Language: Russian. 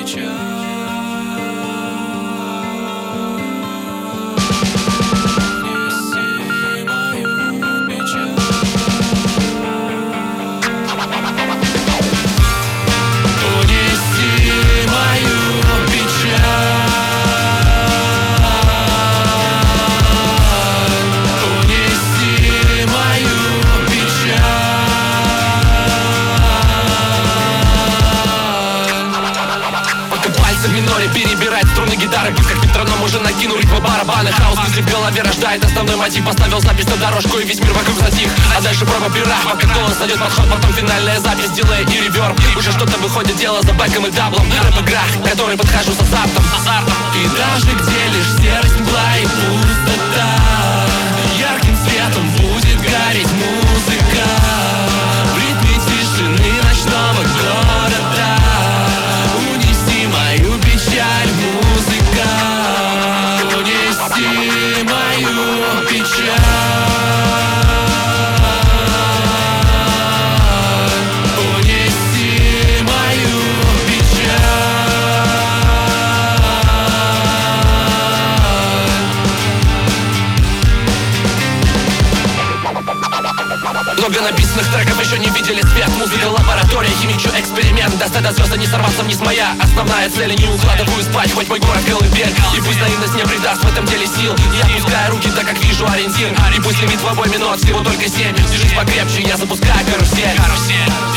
Перебирает струны гитары, пусть как метроном уже накину ритмы барабаны. Хаос мысли в голове рождает основной мотив. Поставил запись на дорожку и весь мир вокруг затих. А дальше проба пера, пока голос найдет подход. Потом финальная запись, дилей и реверб. Уже что-то выходит, дело за бэком и даблом. Рэп-игра, в которой подхожу с азартом. И даже где лишь серость, мгла и пустота, ярким светом будет гореть музыка. В ритме тишины ночного города унеси мою печаль, музыка. Унеси мою печаль. Унеси мою печаль. Много написанных треков еще не видели свет. Музыка, лаборатория, химичу эксперимент. Достать до звезд, не сорваться вниз моя основная цель. Не укладываю спать, хоть мой город колыбель. И пусть наивность не придаст в этом деле сил. Я опускаю руки, так как вижу ориентир. И пусть лимит в обойме нот всего только 7. Держись покрепче, я запускаю карусель.